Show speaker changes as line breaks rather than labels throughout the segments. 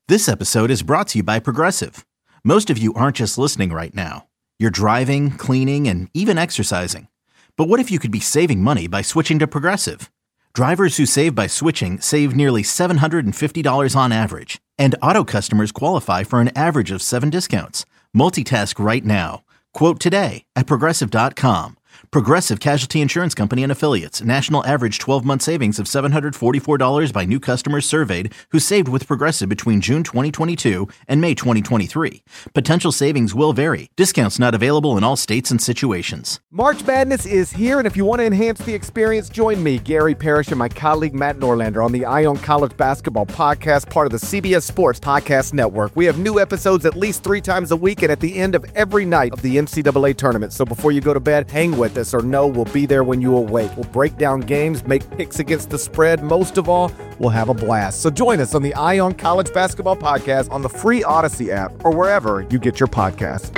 This episode is brought to you by Progressive. Most of you aren't just listening right now. You're driving, cleaning, and even exercising. But what if you could be saving money by switching to Progressive? Drivers who save by switching save nearly $750 on average. And auto customers qualify for an average of 7 discounts. Multitask right now. Quote today at Progressive.com. Progressive Casualty Insurance Company and Affiliates. National average 12-month savings of $744 by new customers surveyed who saved with Progressive between June 2022 and May 2023. Potential savings will vary. Discounts not available in all states and situations.
March Madness is here, and if you want to enhance the experience, join me, Gary Parrish, and my colleague Matt Norlander on the Ion College Basketball Podcast, part of the CBS Sports Podcast Network. We have new episodes at least 3 times a week and at the end of every night of the NCAA tournament. So before you go to bed, hang with us or know we'll be there when you awake. We'll break down games, make picks against the spread. Most of all, we'll have a blast. So join us on the Ion College Basketball Podcast on the free Odyssey app or wherever you get your podcasts.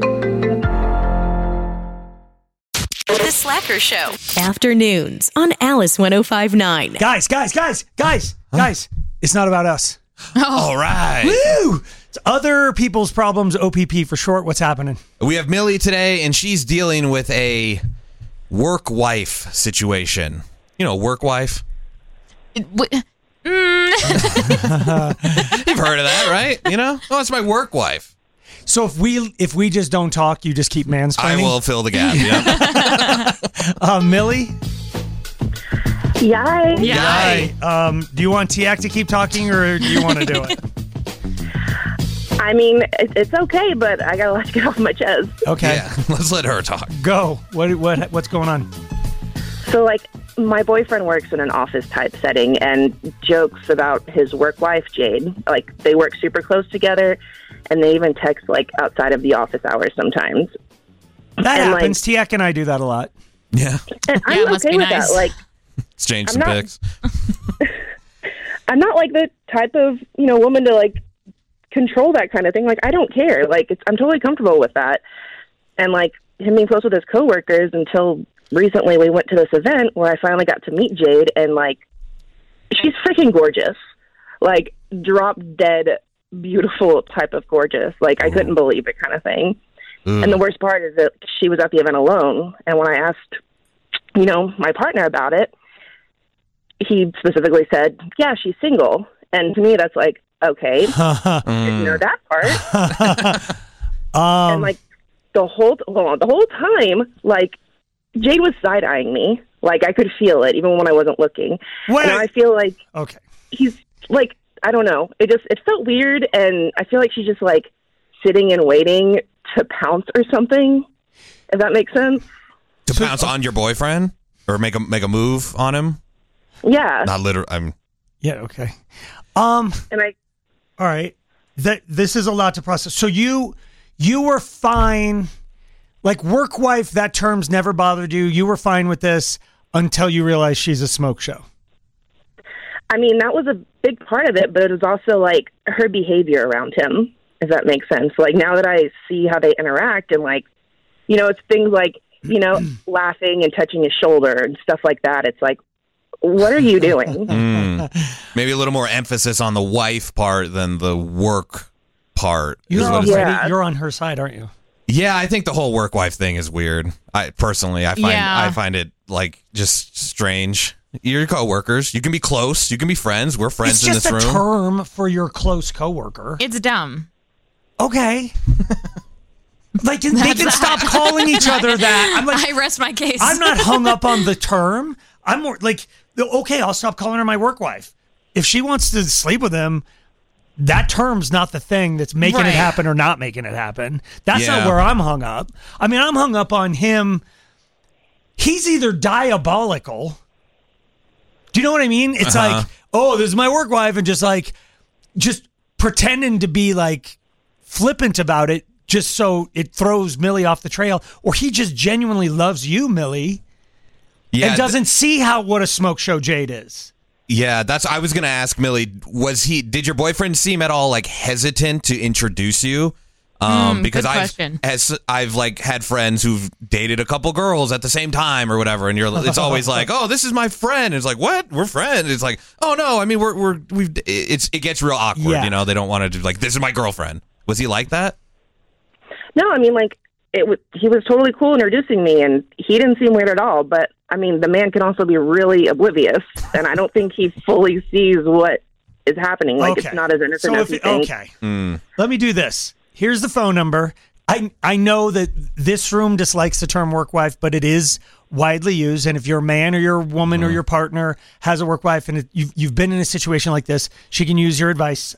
The Slacker Show. Afternoons on Alice 105.9.
Guys, it's not about us.
All right.
Woo! It's other people's problems, OPP for short. What's happening?
We have Millie today, and she's dealing with a work wife situation. You know, work wife? You've heard of that, right? You know? Oh, it's my work wife.
So if we just don't talk, you just keep mansplaining?
I will fill the gap, yeah.
Millie?
Yay.
Do you want Tiak to keep talking, or do you want to do it?
I mean, it's okay, but I got a lot to get off my chest.
Okay.
Yeah, let's let her talk.
Go. What's going on?
So, my boyfriend works in an office-type setting and jokes about his work wife, Jade. They work super close together, and they even text, outside of the office hours sometimes.
That happens. Tiak and I do that a lot.
Yeah.
And I'm okay with that.
Exchange some pics.
I'm not, the type of, woman to, control that kind of thing. I don't care. I'm totally comfortable with that. And him being close with his coworkers until recently we went to this event where I finally got to meet Jade, and she's freaking gorgeous. Drop dead beautiful type of gorgeous. I couldn't believe it kind of thing. And the worst part is that she was at the event alone, and when I asked, my partner about it, he specifically said, yeah, she's single. And to me that's okay, didn't know that part. And the whole time, Jade was side eyeing me. I could feel it even when I wasn't looking.
Wait.
And I feel
okay,
he's I don't know. It felt weird, and I feel like she's just sitting and waiting to pounce or something. If that makes sense.
To pounce on your boyfriend or make a move on him.
Yeah.
Not literally.
Yeah. Okay.
And
All right. This is a lot to process. So you were fine, work wife, that term's never bothered you. You were fine with this until you realized she's a smoke show.
I mean, that was a big part of it, but it was also her behavior around him, if that makes sense. Now that I see how they interact and it's things laughing and touching his shoulder and stuff like that. It's what are you doing?
Maybe a little more emphasis on the wife part than the work part.
You're on her side, aren't you?
Yeah, I think the whole work wife thing is weird. I find it just strange. You're coworkers. You can be close. You can be friends. We're friends in this room.
It's just a term for your close coworker.
It's dumb.
Okay. They can stop calling each other that.
I rest my case.
I'm not hung up on the term. I'm more okay, I'll stop calling her my work wife. If she wants to sleep with him, that term's not the thing that's making it happen or not making it happen. That's not where I'm hung up. I mean, I'm hung up on him. He's either diabolical. Do you know what I mean? It's this is my work wife, and just pretending to be flippant about it just so it throws Millie off the trail. Or he just genuinely loves you, Millie.
Yeah,
and doesn't see what a smoke show Jade is.
Yeah, I was going to ask Millie, did your boyfriend seem at all hesitant to introduce you? Because I've like had friends who've dated a couple girls at the same time or whatever, and it's always like, oh, this is my friend. It's like, what? We're friends. It's like, oh no, I mean it gets real awkward.
Yeah.
You know, they don't want to do like, this is my girlfriend. Was he like that?
No, I mean, like, he was totally cool introducing me, and he didn't seem weird at all. But, I mean, the man can also be really oblivious, and I don't think he fully sees what is happening. Like, It's not as innocent as he thinks.
Okay. Let me do this. Here's the phone number. I know that this room dislikes the term work wife, but it is widely used. And if your man or your woman or your partner has a work wife and you've been in a situation like this, she can use your advice.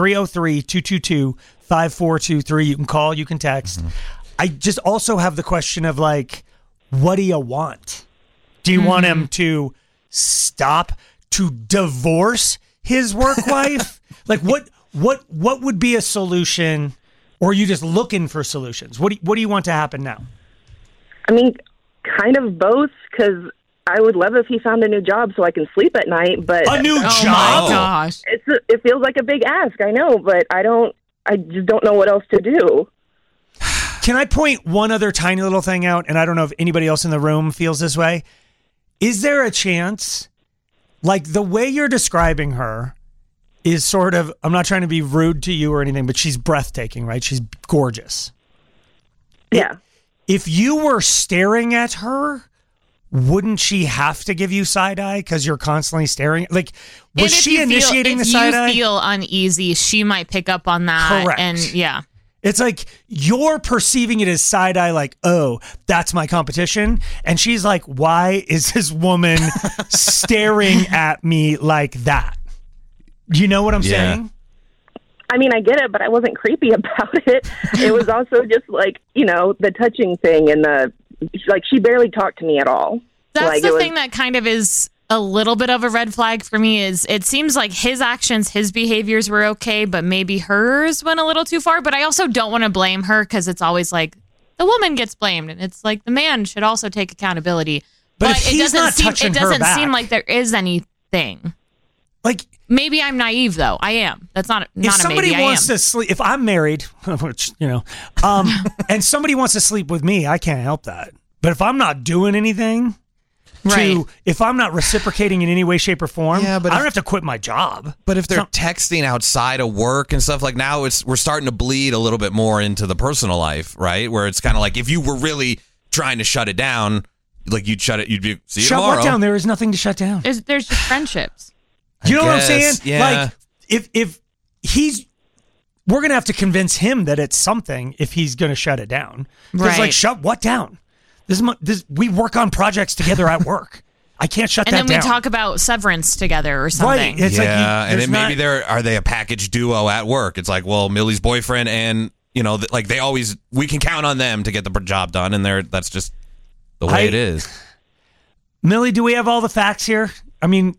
303-222-5423. You can call, you can text. I just also have the question of like, what do you want? Do you want him to stop, to divorce his work wife? Like what would be a solution? Or are you just looking for solutions? What do you want to happen now?
I mean, kind of both, because I would love if he found a new job so I can sleep at night. But
a new job?
My gosh.
It feels like a big ask, I know, but I just don't know what else to do.
Can I point one other tiny little thing out? And I don't know if anybody else in the room feels this way. Is there a chance, like the way you're describing her is sort of, I'm not trying to be rude to you or anything, but she's breathtaking, right? She's gorgeous.
Yeah.
If you were staring at her, wouldn't she have to give you side eye because you're constantly staring? Like, was she initiating the side eye?
If you feel uneasy, she might pick up on that.
Correct.
And yeah.
It's like you're perceiving it as side eye, like, oh, that's my competition. And she's like, why is this woman staring at me like that? You know what I'm saying?
I mean, I get it, but I wasn't creepy about it. It was also just like, the touching thing and she barely talked to me at all.
That's the thing that kind of is a little bit of a red flag for me is it seems like his actions, his behaviors were okay, but maybe hers went a little too far. But I also don't want to blame her because it's always like the woman gets blamed and it's like the man should also take accountability.
But if he's not touching her back,
it doesn't seem like there is anything.
Like,
maybe I'm naive though. I am. That's not a maybe.
If somebody wants to sleep, if I'm married, which and somebody wants to sleep with me, I can't help that. But if I'm not doing anything, if I'm not reciprocating in any way, shape, or form, I don't have to quit my job.
But if they're texting outside of work and stuff, like now we're starting to bleed a little bit more into the personal life, right? Where it's kind of like if you were really trying to shut it down, like you'd shut it, you'd be see you tomorrow.
Shut what down? There is nothing to shut down.
There's just friendships.
You know what I'm saying?
Yeah.
Like, if we're going to have to convince him that it's something if he's going to shut it down. Right. Like, shut what down? We work on projects together at work. I can't shut that down.
And then we talk about Severance together or something.
Right. It's
and then maybe are they a package duo at work? It's like, well, Millie's boyfriend and, like we can count on them to get the job done. And that's just the way it is.
Millie, do we have all the facts here? I mean,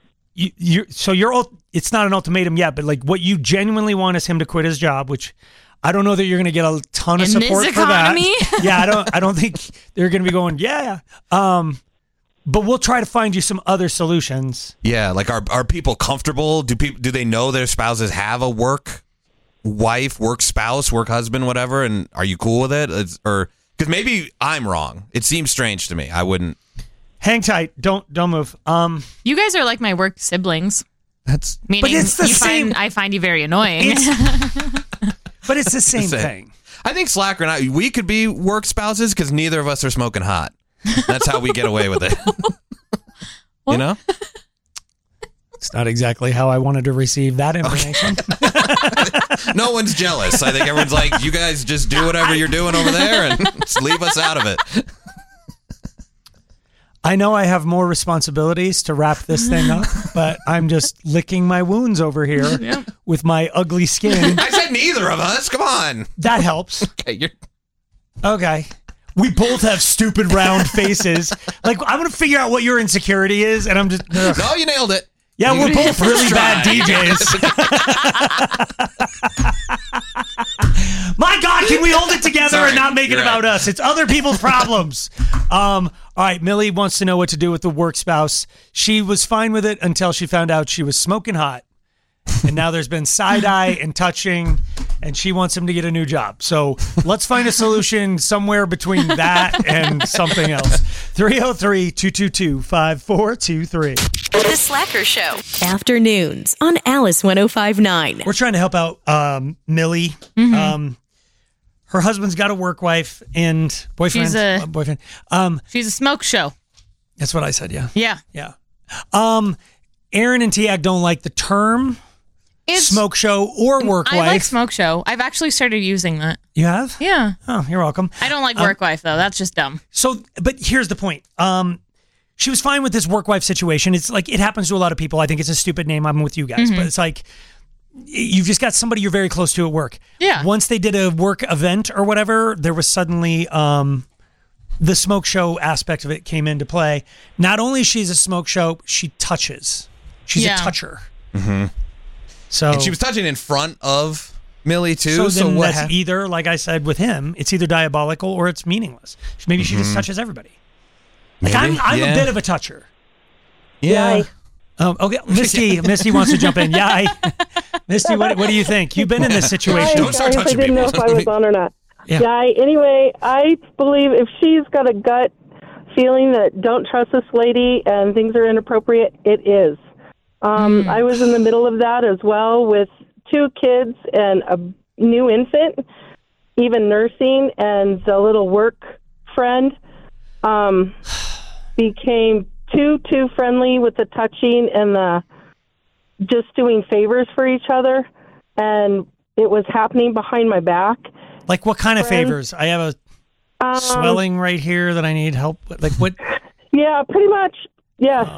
it's not an ultimatum yet, but like what you genuinely want is him to quit his job, which I don't know that you're going to get a ton of support for that. Yeah, I don't think they're going to be going, yeah. But we'll try to find you some other solutions.
Yeah, like are people comfortable? Do they know their spouses have a work wife, work spouse, work husband, whatever? And are you cool with it? Or because maybe I'm wrong. It seems strange to me. I wouldn't.
Hang tight. Don't move.
You guys are like my work siblings.
But
it's the same. I find you very annoying.
But it's the same thing.
I think Slacker and I, we could be work spouses because neither of us are smoking hot. That's how we get away with it. You know?
It's not exactly how I wanted to receive that information.
Okay. No one's jealous. I think everyone's like, you guys just do whatever you're doing over there and just leave us out of it.
I know I have more responsibilities to wrap this thing up, but I'm just licking my wounds over here with my ugly skin.
I said neither of us. Come on.
That helps.
Okay.
Okay. We both have stupid round faces. Like, I'm going to figure out what your insecurity is, and I'm just... Ugh.
No, you nailed it.
Yeah, we're both really bad DJs. My God, can we hold it together and not make it about us? It's other people's problems. All right, Millie wants to know what to do with the work spouse. She was fine with it until she found out she was smoking hot. and now there's been side-eye and touching, and she wants him to get a new job. So let's find a solution somewhere between that and something else. 303-222-5423.
The Slacker Show. Afternoons on Alice 105.9.
We're trying to help out Millie. Her husband's got a work wife and boyfriend. Boyfriend.
She's a smoke show.
That's what I said, yeah.
Yeah.
Yeah. Aaron and Tiag don't like the term smoke show or work wife.
I like smoke show. I've actually started using that.
You have?
Yeah.
Oh, you're welcome.
I don't like work wife, though. That's just dumb.
So, but here's the point. She was fine with this work wife situation. It's like, it happens to a lot of people. I think it's a stupid name. I'm with you guys. But it's like, you've just got somebody you're very close to at work.
Yeah.
Once they did a work event or whatever, there was suddenly the smoke show aspect of it came into play. Not only is she a smoke show, she touches. She's a toucher. So,
and she was touching in front of Millie too.
So
So
then
what?
that's either, like I said with him, it's either diabolical or it's meaningless. Maybe she just touches everybody. Like
Maybe.
I'm a bit of a toucher.
Yeah.
Okay, Misty wants to jump in. Yeah, Misty, what do you think? You've been in this situation.
Don't start
I
touching
didn't know
people.
if I was on or not.
Yeah.
Anyway, I believe if she's got a gut feeling that don't trust this lady and things are inappropriate, it is. I was in the middle of that as well with 2 kids and a new infant, even nursing, and the little work friend became too friendly with the touching and the just doing favors for each other, and it was happening behind my back.
Like what kind of favors? I have a swelling right here that I need help with. Like what?
Yeah, pretty much. Yes.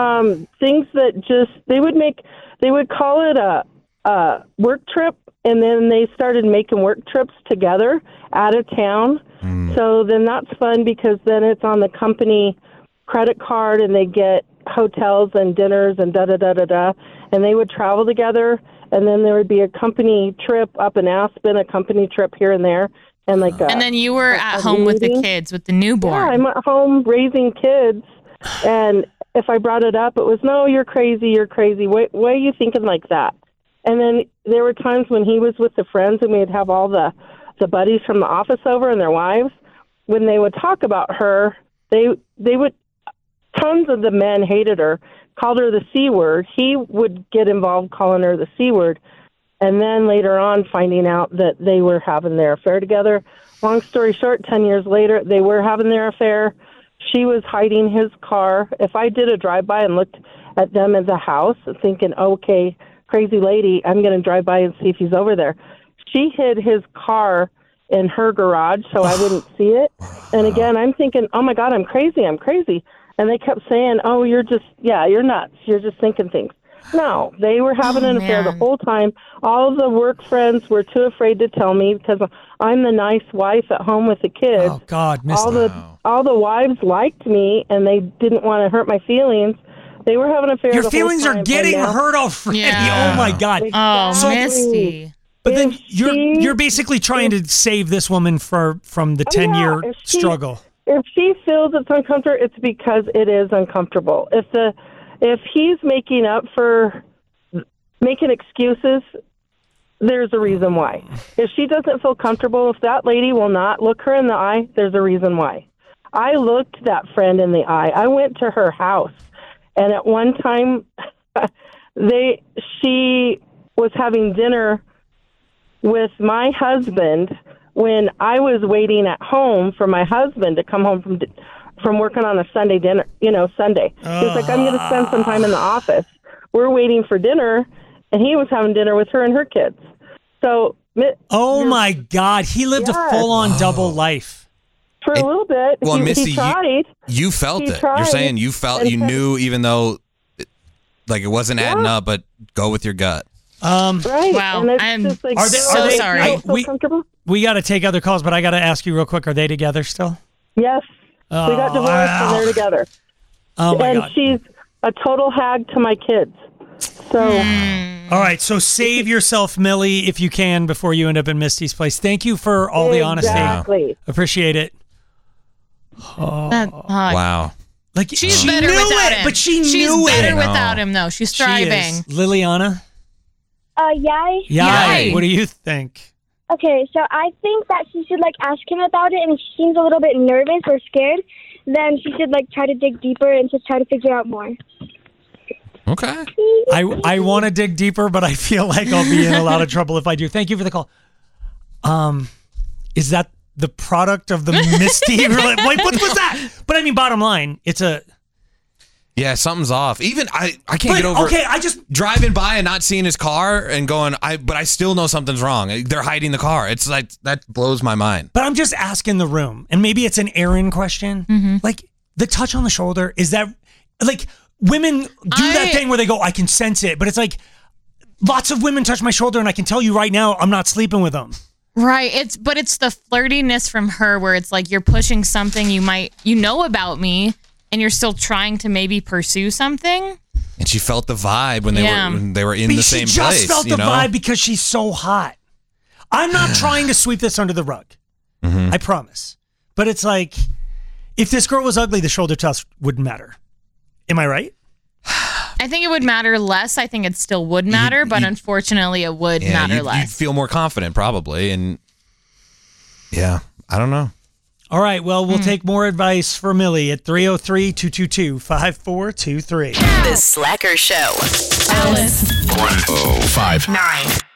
Things that just they would call it a work trip, and then they started making work trips together out of town. So then that's fun because then it's on the company credit card, and they get hotels and dinners and da-da-da-da-da, and they would travel together, and then there would be a company trip up in Aspen, a company trip here and there, and like
And then you were at home with the kids, with the newborn.
Yeah, I'm at home raising kids, and if I brought it up, it was, no, you're crazy. Why are you thinking like that? And then there were times when he was with the friends, and we'd have all the buddies from the office over and their wives. When they would talk about her, they would, tons of the men hated her, called her the C word. He would get involved calling her the C word, and then later on finding out that they were having their affair together. Long story short, 10 years later, they were having their affair. She was hiding his car. If I did a drive-by and looked at them at the house thinking, okay, crazy lady, I'm going to drive by and see if he's over there. She hid his car in her garage so I wouldn't see it. And again, I'm thinking, oh, my God, I'm crazy. And they kept saying, oh, you're nuts. You're just thinking things. No, they were having an affair the whole time. All the work friends were too afraid to tell me because I'm the nice wife at home with the kids.
Oh, God, Misty.
All the wives liked me, and they didn't want to hurt my feelings. They were having an affair
Your
the
feelings
whole
are
time,
getting hurt already.
Yeah.
Oh, my God.
Oh, Misty.
But then you're basically trying to save this woman from the 10-year struggle.
If she feels it's uncomfortable, it's because it is uncomfortable. If he's making excuses, there's a reason why. If she doesn't feel comfortable, if that lady will not look her in the eye, there's a reason why. I looked that friend in the eye. I went to her house, and at one time, she was having dinner with my husband when I was waiting at home for my husband to come home from working on a Sunday dinner, Sunday. He was like, I'm going to spend some time in the office. We're waiting for dinner, and he was having dinner with her and her kids. So,
my God, he lived a full-on double life.
For a little bit.
Well, Misty,
he tried.
You felt it.
Tried.
You're saying you knew, even though it wasn't adding up, but go with your gut.
Right.
Wow.
And it's
I'm
just like,
are they sorry.
We got to take other calls, but I got to ask you real quick, are they together still?
Yes. We got divorced and they're together.
Oh, my God.
And she's a total hag to my kids. So.
All right, so save yourself, Millie, if you can, before you end up in Misty's place. Thank you for all the honesty.
Exactly.
Appreciate it.
Wow.
Like
she's
she
better
knew
without
it,
him.
but she's
knew
it.
better without him, though. She's thriving.
Liliana?
Yay.
What do you think?
Okay, so I think that she should, ask him about it, and if she seems a little bit nervous or scared, then she should, try to dig deeper and just try to figure out more.
Okay.
I want to dig deeper, but I feel like I'll be in a lot of trouble if I do. Thank you for the call. Is that the product of the Misty? What was that? But I mean, bottom line, it's a...
Yeah, something's off. Even I can't get over.
Okay, I just
driving by and not seeing his car and going. But I still know something's wrong. They're hiding the car. It's like that blows my mind.
But I'm just asking the room, and maybe it's an Aaron question.
Mm-hmm.
Like the touch on the shoulder, is that like women do that thing where they go, I can sense it, but it's like lots of women touch my shoulder, and I can tell you right now, I'm not sleeping with them.
Right. It's the flirtiness from her where it's like you're pushing something you know about me. And you're still trying to maybe pursue something.
And she felt the vibe when they were in the same place.
She just felt the vibe because she's so hot. I'm not trying to sweep this under the rug. I promise. But it's like, if this girl was ugly, the shoulder touch wouldn't matter. Am I right?
I think it would matter less. I think it still would matter, but unfortunately, it would matter less.
You'd feel more confident, probably. And yeah, I don't know.
All right, well, we'll take more advice for Millie at 303-222-5423.
The Slacker Show. Alice.
1059.